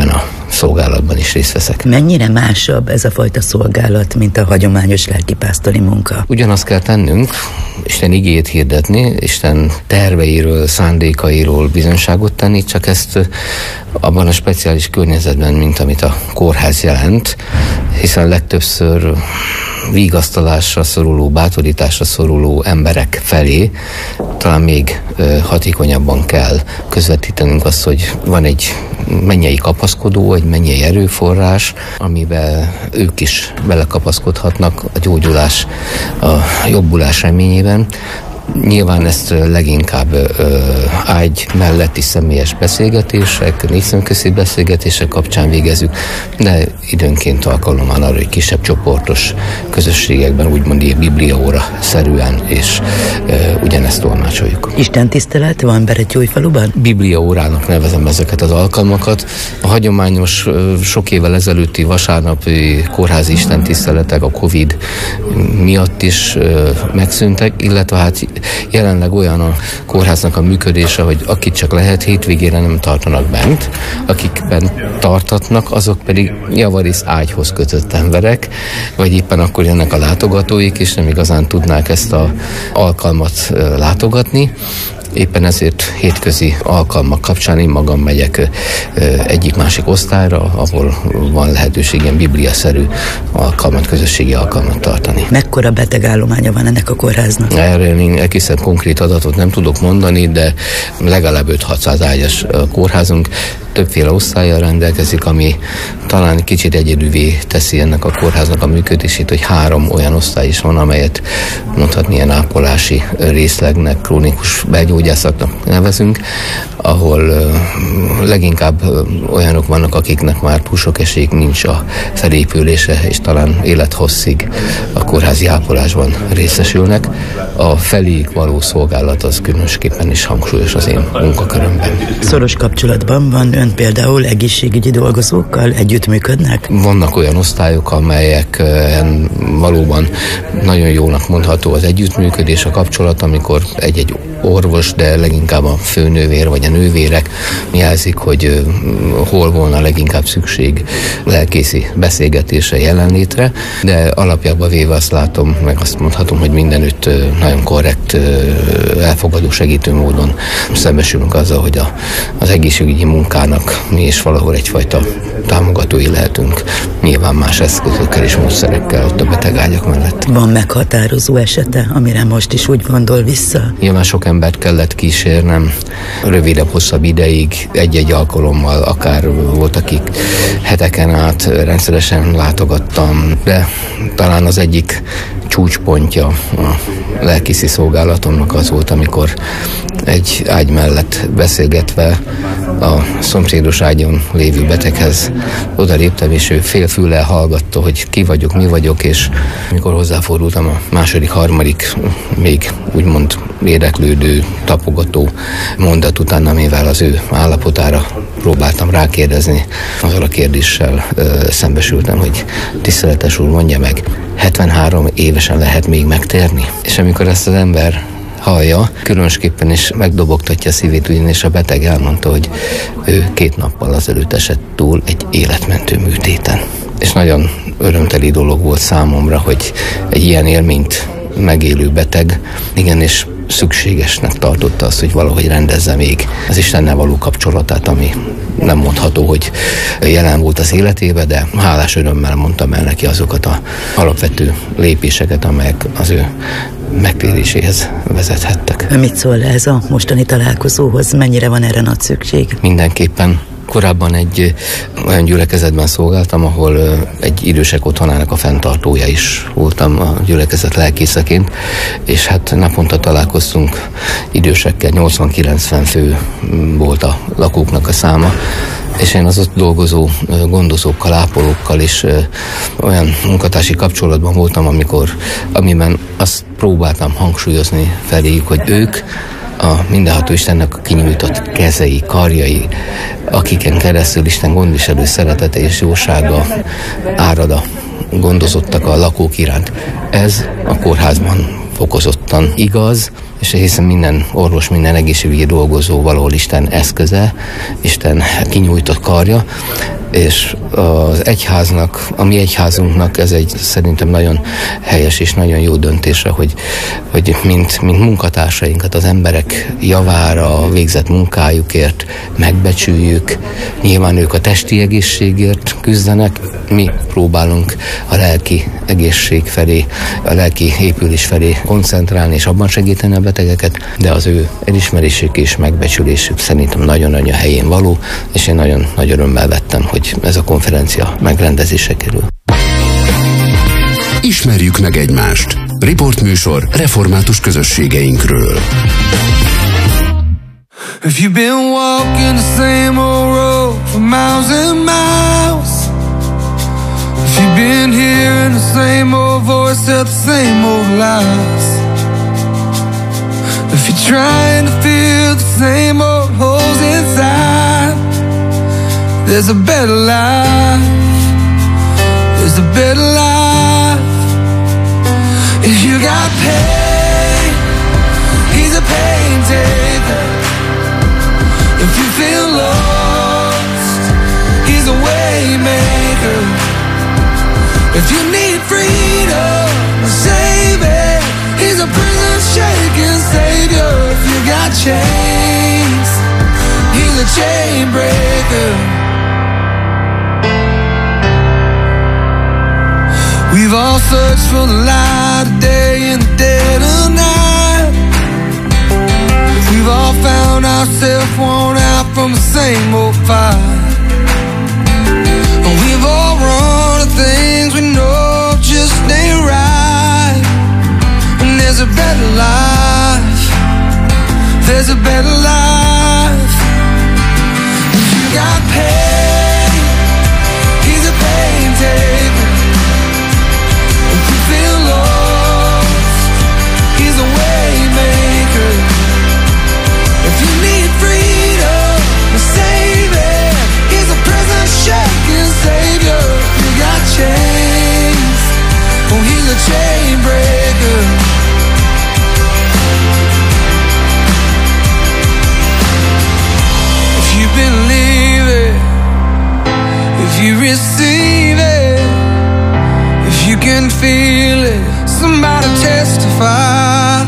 szolgálatban is részt veszek. Mennyire másabb ez a fajta szolgálat, mint a hagyományos lelkipásztori munka? Ugyanazt kell tennünk, Isten igéjét hirdetni, Isten terveiről, szándékairól bizonyságot tenni, csak ezt abban a speciális környezetben, mint amit a kórház jelent, hiszen legtöbbször vigasztalásra szoruló, bátorításra szoruló emberek felé talán még hatékonyabban kell közvetítenünk azt, hogy van egy mennyei kapaszkodó, egy mennyei erőforrás, amiben ők is belekapaszkodhatnak a gyógyulás, a jobbulás reményében. Nyilván ezt leginkább ö, ágy melletti személyes beszélgetések, négyszemközi beszélgetések kapcsán végezzük, de időnként alkalom van arra, hogy kisebb csoportos közösségekben úgymond ilyen bibliaóra szerűen, és ö, ugyanezt tolmácsoljuk. Isten tisztelet van Berettyóújfaluban? Bibliaórának nevezem ezeket az alkalmakat. A hagyományos ö, sok évvel ezelőtti vasárnapi kórházi istentiszteletek a Covid miatt is ö, megszűntek, illetve hát jelenleg olyan a kórháznak a működése, hogy akit csak lehet, hétvégére nem tartanak bent, akikben tartatnak, azok pedig javarisz ágyhoz kötött emberek, vagy éppen akkor jönnek a látogatóik, és nem igazán tudnák ezt az alkalmat látogatni. Éppen ezért hétközi alkalmak kapcsán én magam megyek egyik-másik osztályra, ahol van lehetőség ilyen bibliaszerű alkalmat, közösségi alkalmat tartani. Mekkora betegállománya van ennek a kórháznak? Erre én egészen konkrét adatot nem tudok mondani, de legalább öt-hatszáz ágyas kórházunk, többféle osztállyal rendelkezik, ami talán kicsit egyedüvé teszi ennek a kórháznak a működését, hogy három olyan osztály is van, amelyet mondhatni ilyen ápolási részlegnek, krónikus belgyógyászatnak nevezünk, ahol uh, leginkább uh, olyanok vannak, akiknek már túl sok esélyük nincs a felépülése, és talán élethosszig a kórházi ápolásban részesülnek. A feléjük való szolgálat az különösképpen is hangsúlyos az én munkakörömben. Szoros kapcsolatban van ön például egészségügyi dolgozókkal együttműködnek? Vannak olyan osztályok, amelyek valóban nagyon jónak mondható az együttműködés, a kapcsolat, amikor egy-egy orvos, de leginkább a főnővér vagy a nővérek jelzik, hogy hol volna leginkább szükség lelkészi beszélgetésre, jelenlétre, de alapjában véve azt látom, meg azt mondhatom, hogy mindenütt nagyon korrekt, elfogadó, segítő módon szembesülünk azzal, hogy a, az egészségügyi munkának mi is valahol egyfajta támogatói lehetünk, nyilván más eszközökkel és módszerekkel ott a betegágyak mellett. Van meghatározó esete, amire most is úgy gondol vissza? Nyilván sok embert kellett kísérnem, rövidebb, hosszabb ideig, egy-egy alkalommal, akár volt, akik heteken át rendszeresen látogattam, de talán az egyik csúcspontja a lelkészi szolgálatomnak az volt, amikor egy ágy mellett beszélgetve a szomszédos ágyon lévő beteghez odaléptem, és ő félfüllel hallgatta, hogy ki vagyok, mi vagyok, és amikor hozzáfordultam a második, harmadik, még úgymond érdeklődő, tapogató mondat után, amivel az ő állapotára próbáltam rákérdezni, azzal a kérdéssel ö, szembesültem, hogy tiszteletes úr, mondja meg, hetvenhárom évesen lehet még megtérni? És amikor ezt az ember hallja, különösképpen is megdobogtatja a szívét, ugyanis a beteg elmondta, hogy ő két nappal azelőtt esett túl egy életmentő műtéten. És nagyon örömteli dolog volt számomra, hogy egy ilyen élményt megélő beteg igenis szükségesnek tartotta azt, hogy valahogy rendezze még az Istennel való kapcsolatát, ami nem mondható, hogy jelen volt az életébe, de hálás örömmel mondtam el neki azokat az alapvető lépéseket, amelyek az ő megtéréséhez vezethettek. Mit szól ez a mostani találkozóhoz? Mennyire van erre nagy szükség? Mindenképpen. Korábban egy olyan gyülekezetben szolgáltam, ahol egy idősek otthonának a fenntartója is voltam a gyülekezet lelkészeként, és hát naponta találkoztunk idősekkel, nyolcvan-kilencven fő volt a lakóknak a száma, és én az ott dolgozó gondozókkal, ápolókkal is olyan munkatársi kapcsolatban voltam, amikor, amiben azt próbáltam hangsúlyozni feléjük, hogy ők a mindenható Istennek a kinyújtott kezei, karjai, akiken keresztül Isten gondviselő szeretete és jósága árad a gondozottak, a lakók iránt. Ez a kórházban fokozottan igaz, és hiszen minden orvos, minden egészségügyi dolgozó valahol Isten eszköze, Isten kinyújtott karja, és az egyháznak, a mi egyházunknak ez egy szerintem nagyon helyes és nagyon jó döntése, hogy, hogy mint, mint munkatársainkat az emberek javára végzett munkájukért megbecsüljük. Nyilván ők a testi egészségért küzdenek, mi próbálunk a lelki egészség felé, a lelki épülés felé koncentrálni és abban segíteni a betegeket, de az ő elismerésük és megbecsülésük szerintem nagyon-nagyon helyén való, és én nagyon nagy örömmel vettem, hogy ez a konferencia megrendezése kerül. Ismerjük meg egymást. Riportműsor református közösségeinkről. If you've been walking the same old road for miles and miles, if you've been hearing the same old voice tell the same old lies, if you're trying to fill the same old holes inside, there's a better life, there's a better life. If you got pain, he's a pain taker. If you feel lost, he's a way maker. If you need freedom, a savior, he's a prison shaking savior. If you got chains, he's a chain breaker. We've all searched for the light of day in the dead of night. We've all found ourselves worn out from the same old fight. And we've all run to things we know just ain't right. And there's a better life, there's a better life. If you got pain, he's a pain taker. If you feel lost, he's a way maker. If you need freedom, a savior, he's a prison shaking savior. If you got chains, oh, he's a chain breaker. If you believe it, if you receive it, if you can feel it, somebody testify.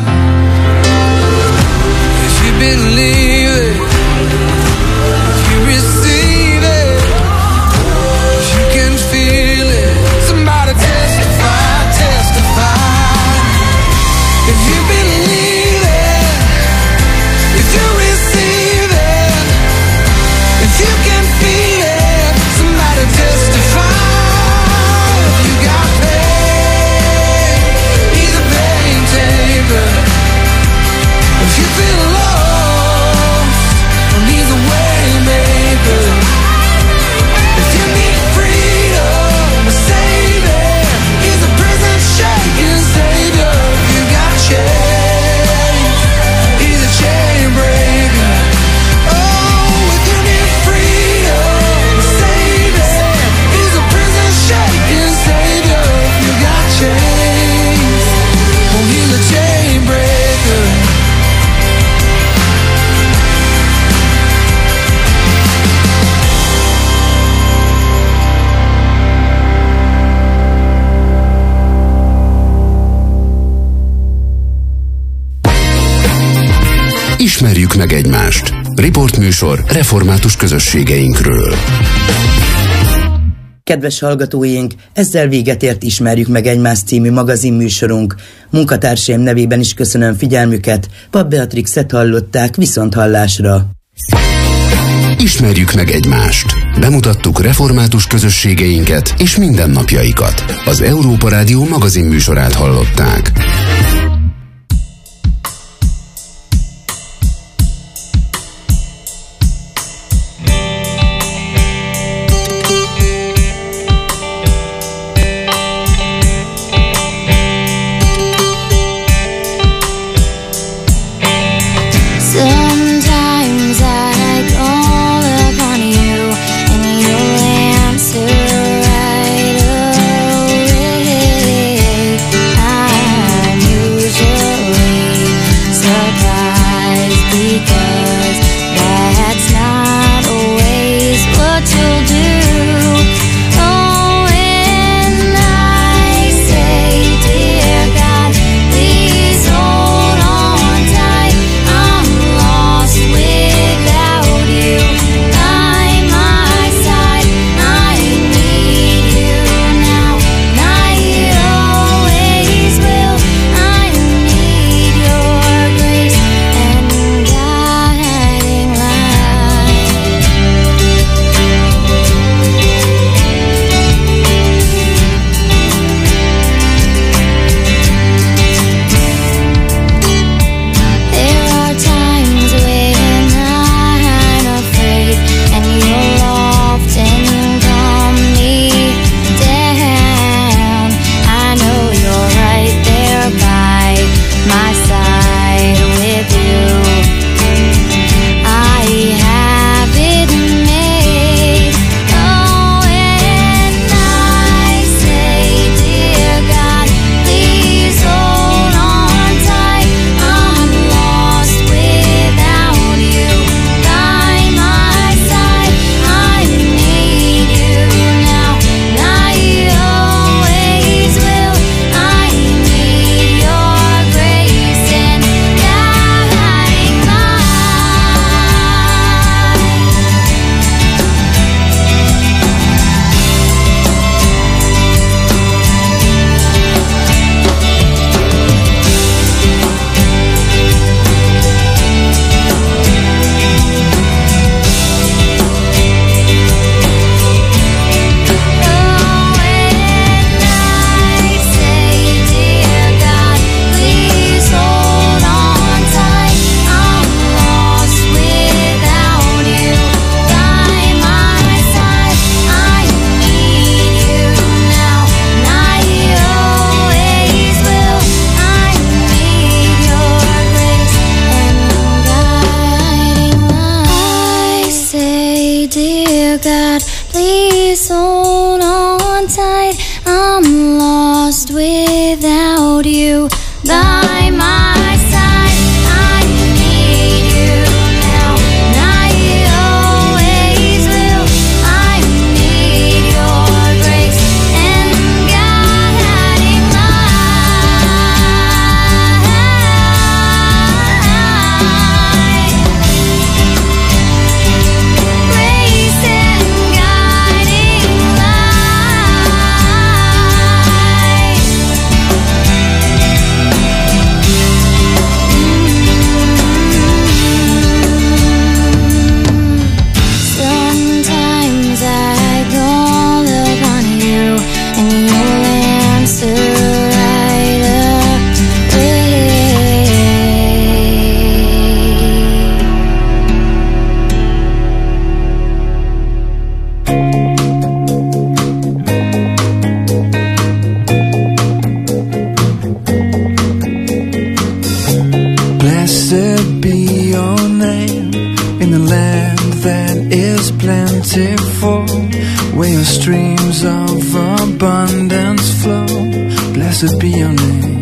If you believe it, if you receive it, if you can feel it, somebody testify, testify. If you believe it, if you receive it, if you can feel it, somebody testify. If you got pain, he's a pain taker. If you feel lost, he's a way maker. If you need freedom, a savior, he's a prison shaking savior. If you got chains, he's a chain breaker. Oh, if you need freedom, a savior, he's a prison shaking savior. If you got chains, oh, he's a chain breaker. Ismerjük meg egymást. Riportműsor református közösségeinkről. Kedves hallgatóink, ezzel véget ért Ismerjük meg egymást című magazinműsorunk. Munkatársaim nevében is köszönöm figyelmüket. Papp Beatrixet hallották, viszonthallásra. Ismerjük meg egymást. Bemutattuk református közösségeinket és mindennapjaikat. Az Európa Rádió magazinműsorát hallották. Sometimes I call upon you and you'll answer right away. I knew dear God, please hold on tight. I'm lost without you by my side. I need you now, and I always will. I need your grace and guiding light. Grace and guiding light. Sometimes I call upon you and you'll answer right away. Blessed be your name in the land that is plentiful, where your streams of abundance flow. Blessed be your name.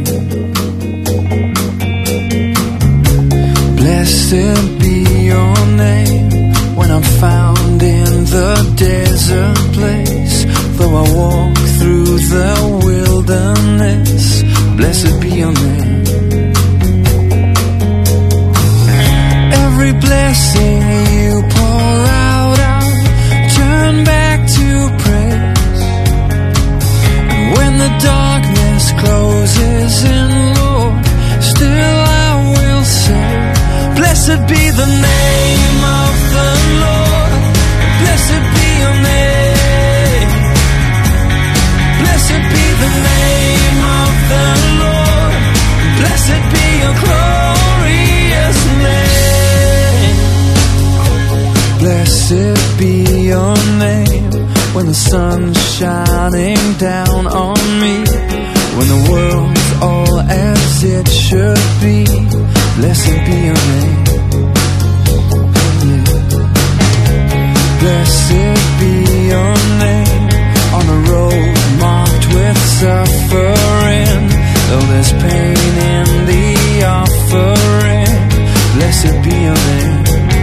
Blessed be your name when I'm found in the desert place. Though I walk through the wilderness, blessed be your name. Every blessing you pour out, I'll turn back to praise. And when the darkness closes in, Lord, still I will say, blessed be the name of the Lord. Blessed be your name. Blessed be the name of the Lord. Blessed be your glorious name. Blessed be your name when the sun's shining down on me, when the world's all as it should be. Blessed be your name. Blessed be your name on the road marked with suffering, though there's pain in the offering. Blessed be your name.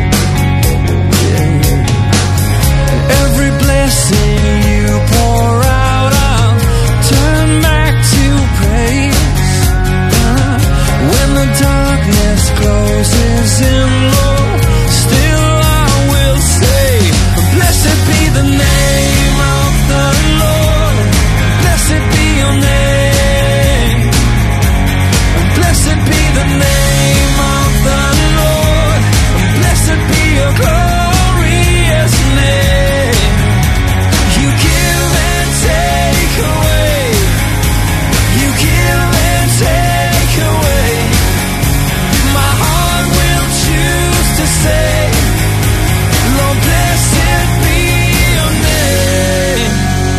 Every blessing you pour out, I'll turn back to praise. Uh, when the darkness closes in, Lord, still I will say, blessed be the name of the Lord. Blessed be your name. Blessed be the name of the Lord. Blessed be your glorious name. You give and take away. You give and take away. My heart will choose to say, Lord, blessed be your name.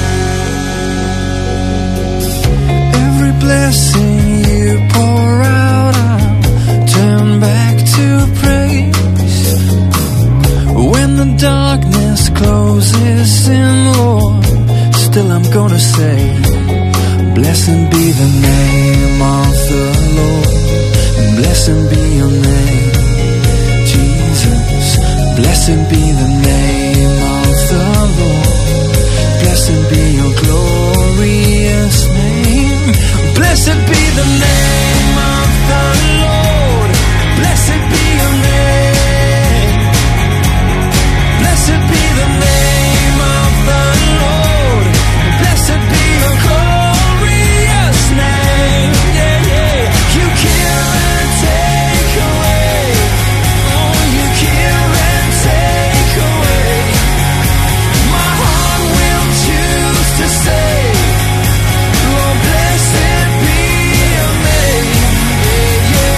Every blessing you pour out, I'll turn back to praise. When the darkness closes in, Lord, still I'm gonna say, blessed be the name of the Lord. Blessed be your name, Jesus. Blessed be the name of the Lord. Blessed be your glorious name. Blessed be the name of the Lord. Blessed be your name. Blessed be the name of the Lord. Blessed be your glorious name. Yeah, yeah. You give and take away. Oh, you give and take away. My heart will choose to say, Lord, blessed be your name. Yeah, yeah.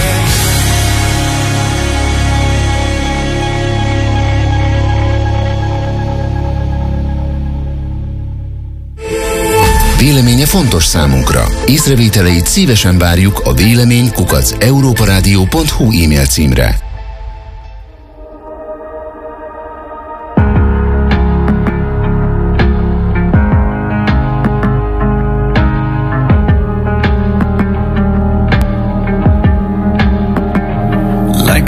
Véleménye fontos számunkra. Észrevételeit szívesen várjuk a vélemény kukac európaradio pont hu e-mail címre.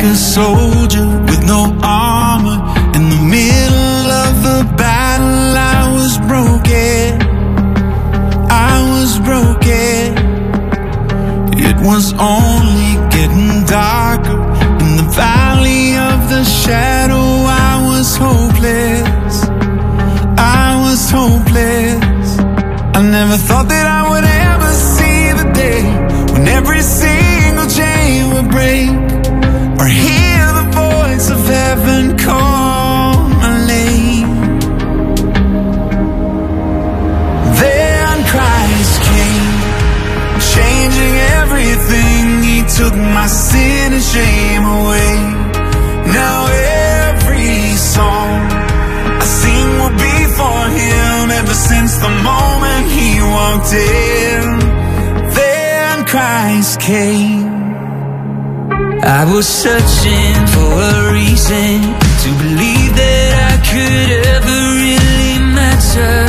a soldier with no armor. In the middle of the battle I was broken, I was broken. It was only getting darker. In the valley of the shadow I was hopeless, I was hopeless. I never thought that I would ever see the day when every single chain would break, or hear the voice of heaven call my name. Then Christ came, changing everything. He took my sin and shame away. Now every song I sing will be for Him, ever since the moment He walked in. Then Christ came. I was searching for a reason to believe that I could ever really matter,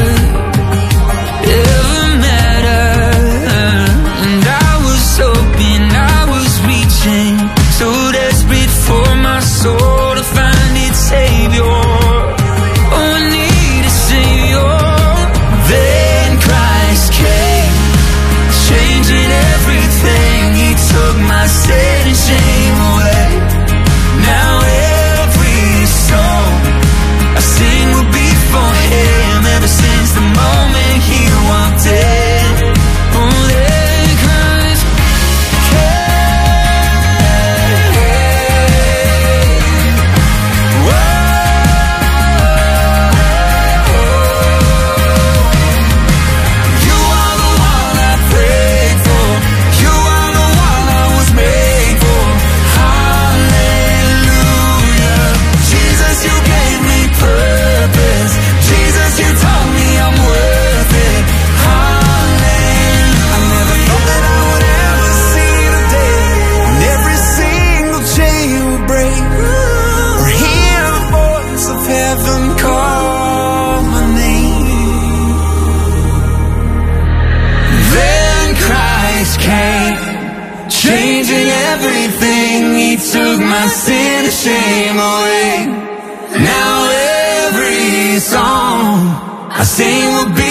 ever matter. And I was hoping, I was reaching, so desperate for my soul to find its Savior. Oh, I need a Savior. Then Christ came, changing everything. He took my sin and shame away. Now every song I sing will be for Him, ever since the moment He walked in. Oh, then Christ came. Whoa. You are the one I prayed for. You are the one I was made for. Hallelujah. Jesus, you gave me purpose. Jesus, you told me I'm worth it. Hallelujah. I never thought that I would ever see the day when every single chain would break, or hear the voice of heaven call my name. Then Christ came, changing everything. He took my sin and shame away. Now every song I sing will be